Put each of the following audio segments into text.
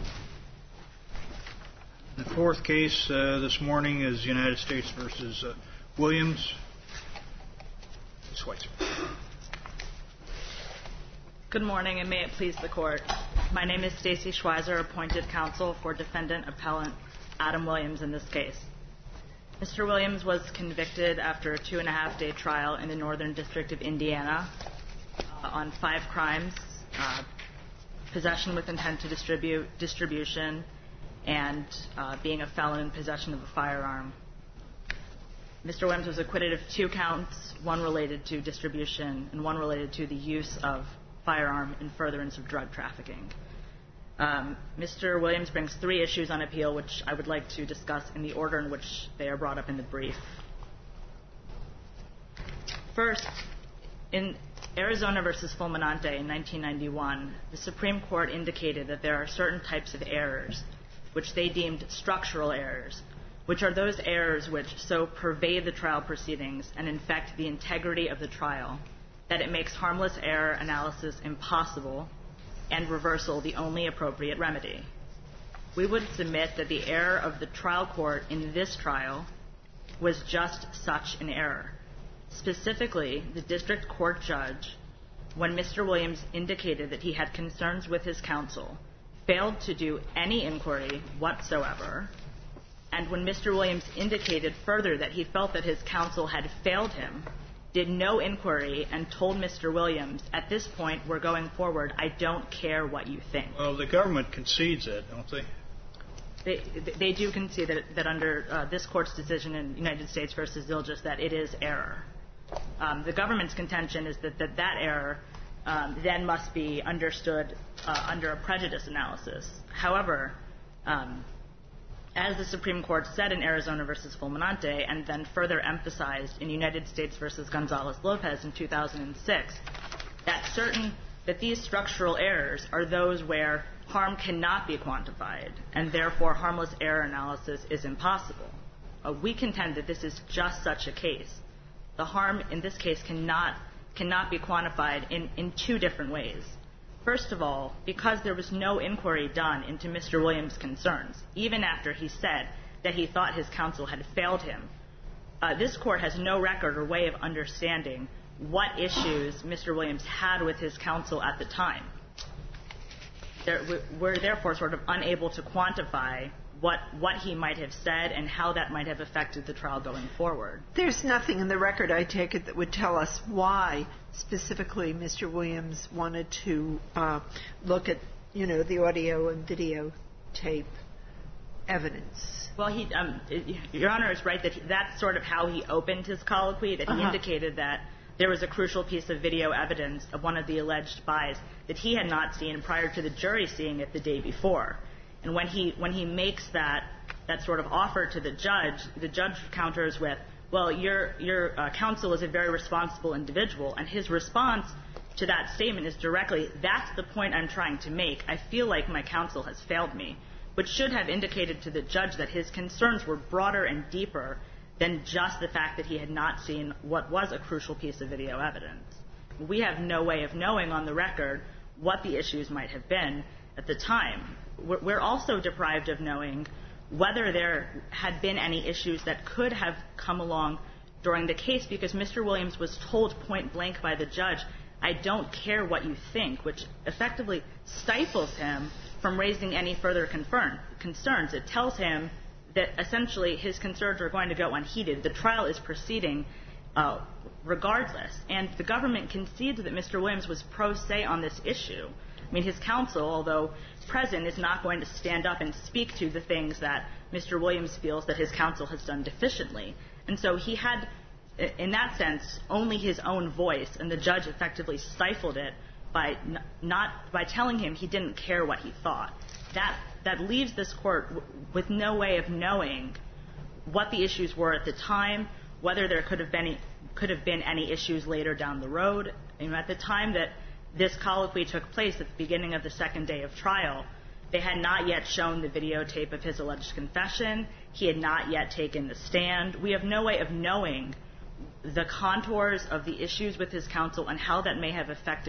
The fourth case this morning is United States v. Williams. Schweitzer. Good morning, and may it please the Court. My name is Stacey Schweizer, appointed counsel for defendant appellant Adam Williams in this case. Mr. Williams was convicted after a 2.5-day trial in the Northern District of Indiana on 5 crimes, possession with intent to distribute, distribution, and being a felon in possession of a firearm. Mr. Williams was acquitted of 2 counts, 1 related to distribution and 1 related to the use of firearm in furtherance of drug trafficking. Mr. Williams brings 3 issues on appeal, which I would like to discuss in the order in which they are brought up in the brief. First, in Arizona v. Fulminante in 1991, the Supreme Court indicated that there are certain types of errors which they deemed structural errors, which are those errors which so pervade the trial proceedings and infect the integrity of the trial that it makes harmless error analysis impossible and reversal the only appropriate remedy. We would submit that the error of the trial court in this trial was just such an error. Specifically, the district court judge, when Mr. Williams indicated that he had concerns with his counsel, failed to do any inquiry whatsoever, and when Mr. Williams indicated further that he felt that his counsel had failed him, did no inquiry and told Mr. Williams, at this point, we're going forward, I don't care what you think. Well, the government concedes it, don't they? They do concede that under this Court's decision in United States v. Zilgis that it is error. The government's contention is that error then must be understood under a prejudice analysis. However, as the Supreme Court said in Arizona v. Fulminante and then further emphasized in United States v. Gonzalez-Lopez in 2006, that these structural errors are those where harm cannot be quantified and therefore harmless error analysis is impossible. We contend that this is just such a case. The harm in this case cannot be quantified in 2 different ways. First of all, because there was no inquiry done into Mr. Williams' concerns, even after he said that he thought his counsel had failed him, this Court has no record or way of understanding what issues Mr. Williams had with his counsel at the time. We're therefore sort of unable to quantify what he might have said and how that might have affected the trial going forward. There's nothing in the record, I take it, that would tell us why specifically Mr. Williams wanted to look at, the audio and video tape evidence. Well, Your Honor is right that that's sort of how he opened his colloquy, that he indicated that there was a crucial piece of video evidence of one of the alleged buys that he had not seen prior to the jury seeing it the day before. And when he makes that sort of offer to the judge counters with, well, your counsel is a very responsible individual, and his response to that statement is directly, that's the point I'm trying to make. I feel like my counsel has failed me, which should have indicated to the judge that his concerns were broader and deeper than just the fact that he had not seen what was a crucial piece of video evidence. We have no way of knowing on the record what the issues might have been at the time. We're also deprived of knowing whether there had been any issues that could have come along during the case, because Mr. Williams was told point blank by the judge, I don't care what you think, which effectively stifles him from raising any further concerns. It tells him that essentially his concerns are going to go unheeded. The trial is proceeding regardless. And the government concedes that Mr. Williams was pro se on this issue. I mean, his counsel, although present, is not going to stand up and speak to the things that Mr. Williams feels that his counsel has done deficiently. And so he had, in that sense, only his own voice, and the judge effectively stifled it by telling him he didn't care what he thought. That leaves this Court with no way of knowing what the issues were at the time, whether there could have been any issues later down the road. At the time that this colloquy took place at the beginning of the second day of trial, they had not yet shown the videotape of his alleged confession. He had not yet taken the stand. We have no way of knowing the contours of the issues with his counsel and how that may have affected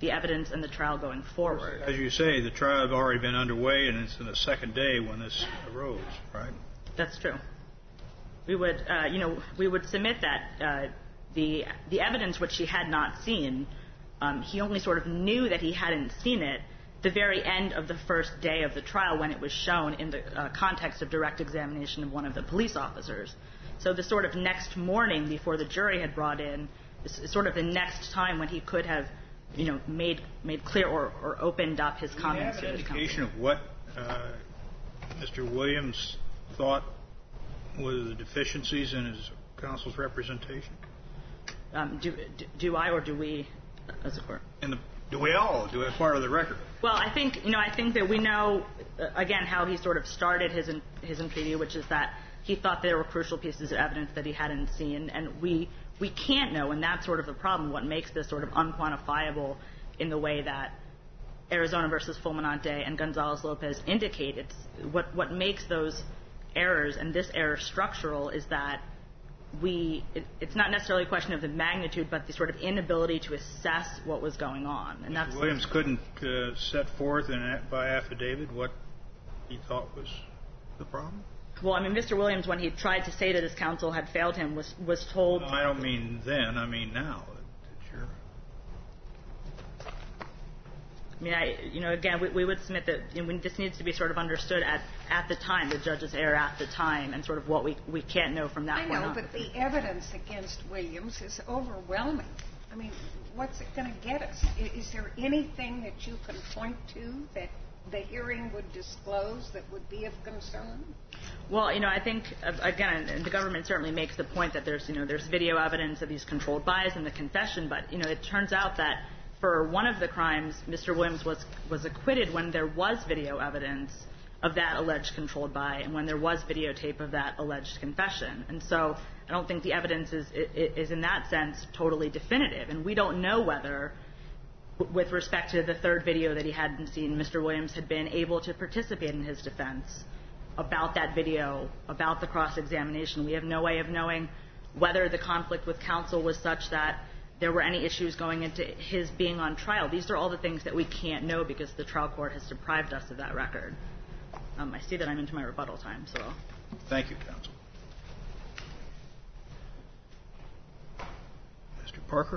the evidence and the trial going forward. As you say, the trial had already been underway, and it's in the second day when this arose, right? That's true. We would, we would submit that the evidence which he had not seen, he only sort of knew that he hadn't seen it the very end of the first day of the trial when it was shown in the context of direct examination of one of the police officers. So the sort of next morning before the jury had brought in, sort of the next time when he could have, made clear or opened up his comments to his counsel. Do you have an indication of what Mr. Williams thought were the deficiencies in his counsel's representation? Do I or do we as a court? Do we all? Do we have part of the record? Well, I think that we know, again, how he sort of started his entreaty, which is that he thought there were crucial pieces of evidence that he hadn't seen, and we can't know, and that's sort of the problem, what makes this sort of unquantifiable in the way that Arizona versus Fulminante and Gonzalez-Lopez indicate. It's what makes those errors and this error structural is that it's not necessarily a question of the magnitude, but the sort of inability to assess what was going on. And Mr. Williams couldn't set forth by affidavit what he thought was the problem? Well, Mr. Williams, when he tried to say that his counsel had failed him, was told... No, I don't mean then. I mean now. Again, we would submit that this needs to be sort of understood at the time, the judge's error at the time, and sort of what we can't know from that point on. I know, but the evidence against Williams is overwhelming. What's it going to get us? Is there anything that you can point to that the hearing would disclose that would be of concern? Well, I think, again, the government certainly makes the point that there's video evidence of these controlled buys and the confession, but, it turns out that for one of the crimes, Mr. Williams was acquitted when there was video evidence of that alleged controlled buy and when there was videotape of that alleged confession. And so I don't think the evidence is in that sense totally definitive. And we don't know whether, with respect to the third video that he hadn't seen, Mr. Williams had been able to participate in his defense about that video, about the cross-examination. We have no way of knowing whether the conflict with counsel was such that there were any issues going into his being on trial. These are all the things that we can't know because the trial court has deprived us of that record. I see that I'm into my rebuttal time, so... Thank you, counsel. Mr. Parker?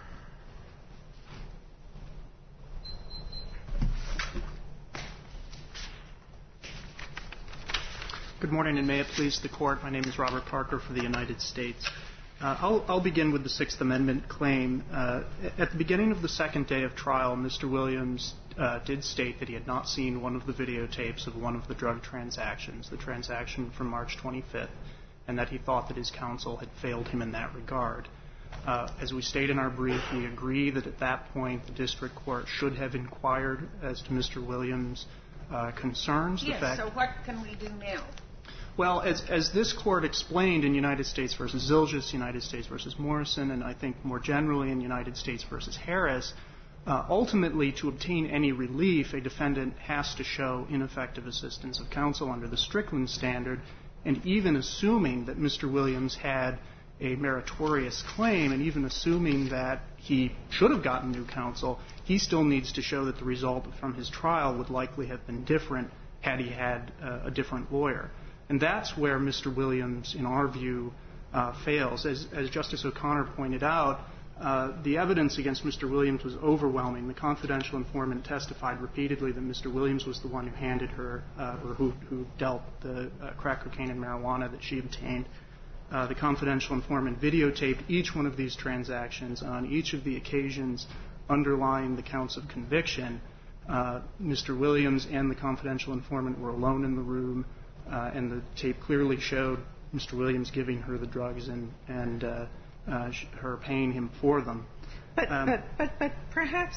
Good morning, and may it please the Court. My name is Robert Parker for the United States. I'll begin with the Sixth Amendment claim. At the beginning of the second day of trial, Mr. Williams did state that he had not seen one of the videotapes of one of the drug transactions, the transaction from March 25th, and that he thought that his counsel had failed him in that regard. As we state in our brief, we agree that at that point the district court should have inquired as to Mr. Williams' concerns. Yes, so what can we do now? Well, as this Court explained in United States v. Zilgis, United States v. Morrison, and I think more generally in United States v. Harris, ultimately to obtain any relief, a defendant has to show ineffective assistance of counsel under the Strickland standard, and even assuming that Mr. Williams had a meritorious claim, and even assuming that he should have gotten new counsel, he still needs to show that the result from his trial would likely have been different had he had a different lawyer. And that's where Mr. Williams, in our view, fails. As Justice O'Connor pointed out, the evidence against Mr. Williams was overwhelming. The confidential informant testified repeatedly that Mr. Williams was the one who handed her, or who dealt the crack cocaine and marijuana that she obtained. The confidential informant videotaped each one of these transactions on each of the occasions underlying the counts of conviction. Mr. Williams and the confidential informant were alone in the room, and the tape clearly showed Mr. Williams giving her the drugs and her paying him for them. But perhaps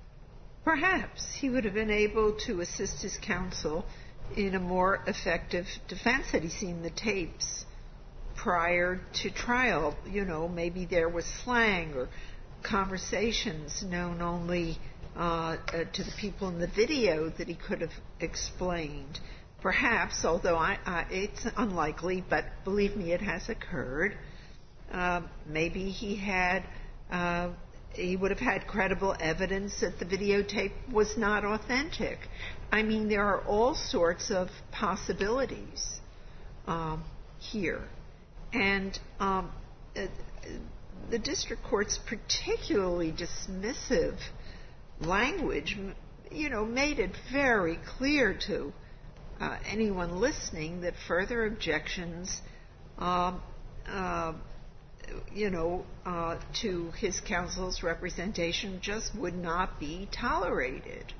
he would have been able to assist his counsel in a more effective defense had he seen the tapes prior to trial. Maybe there was slang or conversations known only to the people in the video that he could have explained. Perhaps, although it's unlikely, but believe me, it has occurred. Maybe he had he would have had credible evidence that the videotape was not authentic. I mean, there are all sorts of possibilities here. And the district court's particularly dismissive language, made it very clear to anyone listening that further objections, to his counsel's representation just would not be tolerated.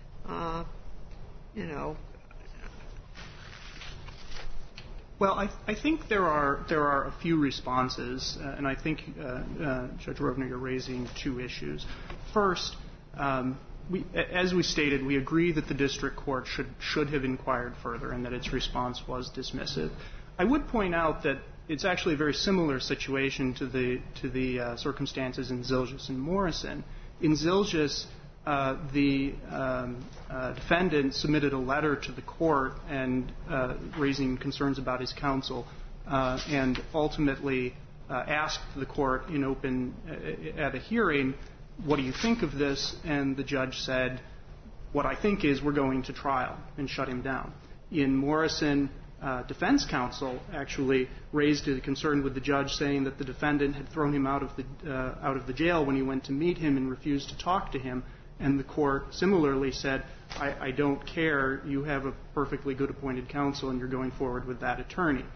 Well, I think there are a few responses, and I think, Judge Rovner, you're raising two issues. First, as we stated, we agree that the district court should have inquired further and that its response was dismissive. I would point out that it's actually a very similar situation to the circumstances in Zilgis and Morrison. In Zilgis, the defendant submitted a letter to the court and raising concerns about his counsel, and ultimately asked the court in open at a hearing, "What do you think of this?" And the judge said, "What I think is we're going to trial," and shut him down. In Morrison, defense counsel actually raised a concern with the judge, saying that the defendant had thrown him out of the jail when he went to meet him and refused to talk to him. And the court similarly said, I don't care, you have a perfectly good appointed counsel and you're going forward with that attorney.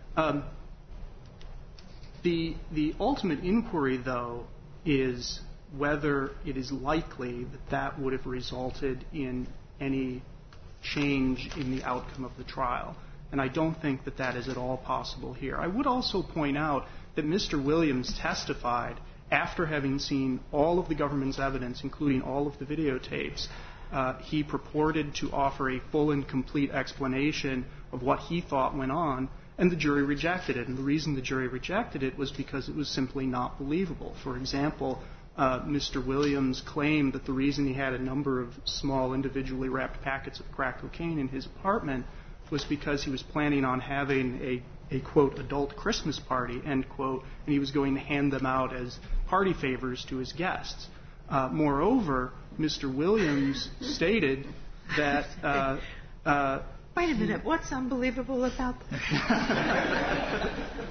The ultimate inquiry, though, is whether it is likely that that would have resulted in any change in the outcome of the trial. And I don't think that that is at all possible here. I would also point out that Mr. Williams testified after having seen all of the government's evidence, including all of the videotapes. He purported to offer a full and complete explanation of what he thought went on, and the jury rejected it. And the reason the jury rejected it was because it was simply not believable. For example, Mr. Williams claimed that the reason he had a number of small individually wrapped packets of crack cocaine in his apartment was because he was planning on having a quote, adult Christmas party, end quote, and he was going to hand them out as party favors to his guests. Moreover, Mr. Williams stated that wait a minute, what's unbelievable about that?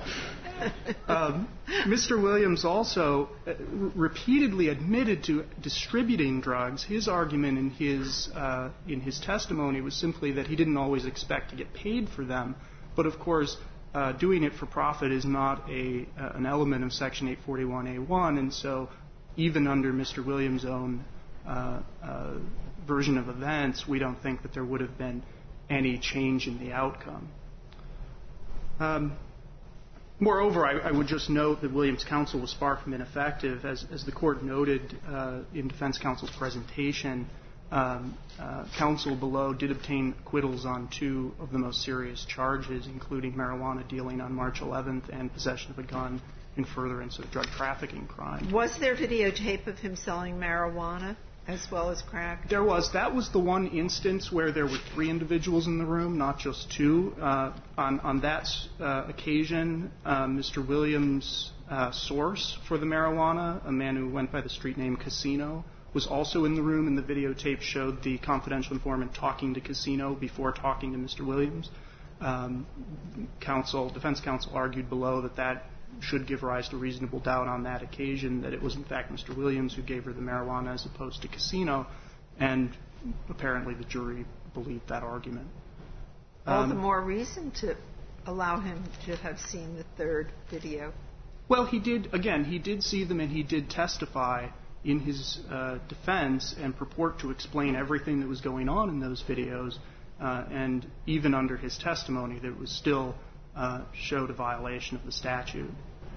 Mr. Williams also repeatedly admitted to distributing drugs. His argument in his testimony was simply that he didn't always expect to get paid for them. But of course, doing it for profit is not an element of Section 841A1, and so even under Mr. Williams' own version of events, we don't think that there would have been any change in the outcome. Moreover, I would just note that Williams' counsel was far from ineffective. As the Court noted in defense counsel's presentation, counsel below did obtain acquittals on two of the most serious charges, including marijuana dealing on March 11th and possession of a gun in furtherance of drug trafficking crime. Was there videotape of him selling marijuana as well as crack? There was. That was the one instance where there were three individuals in the room, not just two. On that occasion, Mr. Williams' source for the marijuana, a man who went by the street name Casino, was also in the room, and the videotape showed the confidential informant talking to Casino before talking to Mr. Williams. Defense counsel argued below that should give rise to reasonable doubt on that occasion, that it was in fact Mr. Williams who gave her the marijuana as opposed to Casino, and apparently the jury believed that argument. All the more reason to allow him to have seen the third video. Well, he did see them, and he did testify in his defense and purport to explain everything that was going on in those videos, and even under his testimony, that it was still showed a violation of the statute.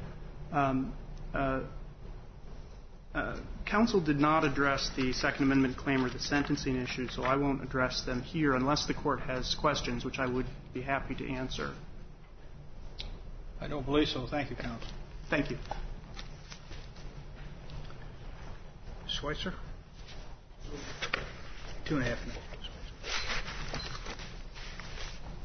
Counsel did not address the Second Amendment claim or the sentencing issue, so I won't address them here unless the Court has questions, which I would be happy to answer. I don't believe so. Thank you, counsel. Thank you. Schweitzer? 2.5 minutes.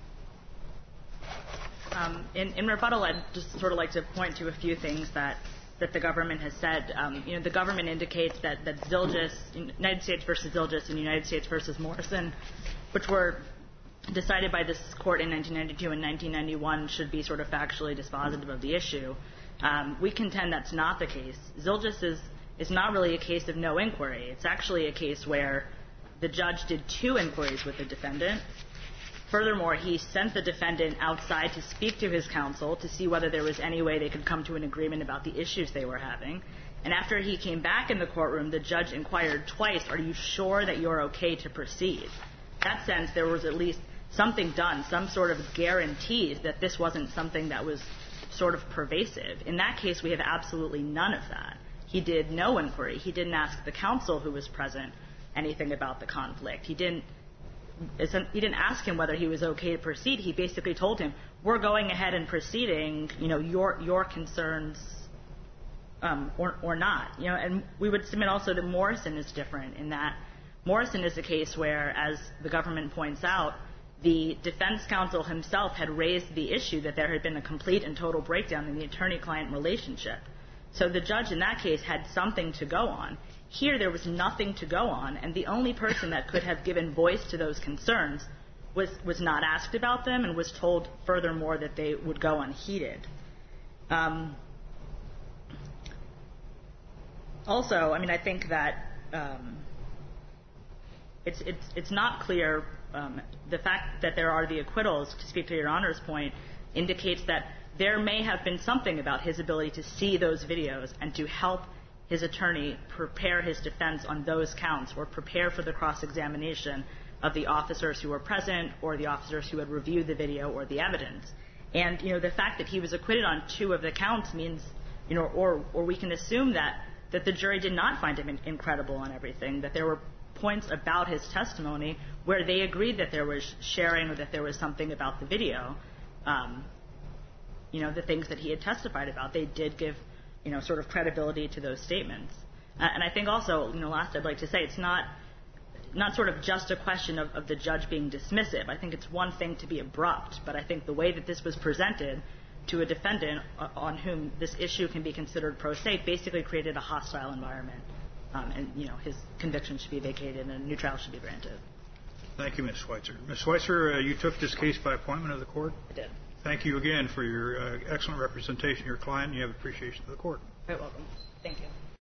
In rebuttal, I'd just sort of like to point to a few things that that the government has said. The government indicates that Zilgis, United States versus Zilgis and United States versus Morrison, which were decided by this court in 1992 and 1991, should be sort of factually dispositive of the issue. We contend that's not the case. Zilgis is not really a case of no inquiry. It's actually a case where the judge did 2 inquiries with the defendant. Furthermore, he sent the defendant outside to speak to his counsel to see whether there was any way they could come to an agreement about the issues they were having. And after he came back in the courtroom, the judge inquired twice, are you sure that you're okay to proceed? In that sense, there was at least something done, some sort of guarantees that this wasn't something that was sort of pervasive. In that case, we have absolutely none of that. He did no inquiry. He didn't ask the counsel who was present anything about the conflict. He didn't ask him whether he was okay to proceed. He basically told him, we're going ahead and proceeding, your concerns or not. And we would submit also that Morrison is different in that Morrison is a case where, as the government points out, the defense counsel himself had raised the issue that there had been a complete and total breakdown in the attorney-client relationship. So the judge in that case had something to go on. Here there was nothing to go on, and the only person that could have given voice to those concerns was not asked about them and was told furthermore that they would go unheeded. Also, I think that it's not clear. The fact that there are the acquittals, to speak to Your Honor's point, indicates that there may have been something about his ability to see those videos and to help his attorney prepare his defense on those counts or prepare for the cross-examination of the officers who were present or the officers who had reviewed the video or the evidence. And, the fact that he was acquitted on 2 of the counts means, or we can assume that the jury did not find him incredible on everything, that there were points about his testimony where they agreed that there was sharing or that there was something about the video, the things that he had testified about. They did give, sort of credibility to those statements. And I think also, last I'd like to say, it's not sort of just a question of the judge being dismissive. I think it's one thing to be abrupt, but I think the way that this was presented to a defendant on whom this issue can be considered pro se basically created a hostile environment. And, his conviction should be vacated and a new trial should be granted. Thank you, Ms. Schweitzer. Ms. Schweitzer, you took this case by appointment of the court? I did. Thank you again for your excellent representation of your client, and you have appreciation of the court. Very welcome. Thank you.